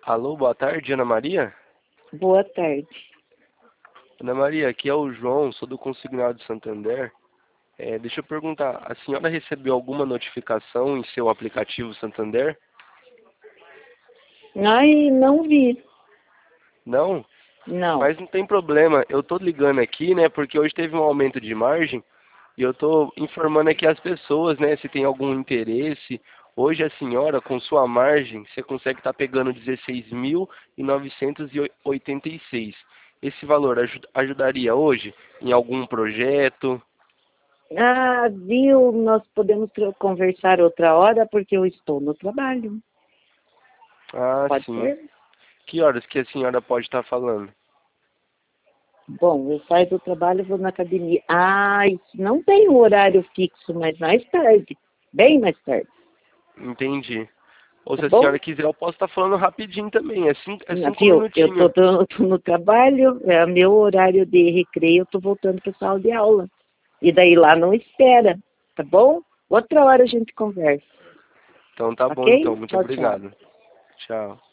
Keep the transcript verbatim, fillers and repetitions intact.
Alô, boa tarde, Ana Maria? Boa tarde. Ana Maria, aqui é o João, sou do Consignado Santander. É, deixa eu perguntar, a senhora recebeu alguma notificação em seu aplicativo Santander? Ai, não vi. Não? Não. Mas não tem problema, eu tô ligando aqui, né, porque hoje teve um aumento de margem e eu tô informando aqui as pessoas, né, se tem algum interesse. Hoje a senhora, com sua margem, você consegue estar pegando dezesseis mil novecentos e oitenta e seis. Esse valor aju- ajudaria hoje em algum projeto? Ah, viu? Nós podemos tro- conversar outra hora porque eu estou no trabalho. Ah, Pode sim. ser? Que horas que a senhora pode estar falando? Bom, eu saio do trabalho e vou na academia. Ah, isso não tem um horário fixo, mas mais tarde. Bem mais tarde. Entendi. Ou Tá se a bom? senhora quiser, eu posso estar falando rapidinho também. É cinco, é Não, cinco viu? Eu tô, minutinhos. tô- tô no trabalho, é meu horário de recreio, eu tô voltando para a sala de aula. E daí lá não espera, tá bom? Outra hora a gente conversa, Então tá bom, então. ok? Muito Tchau, tchau. obrigado. Tchau.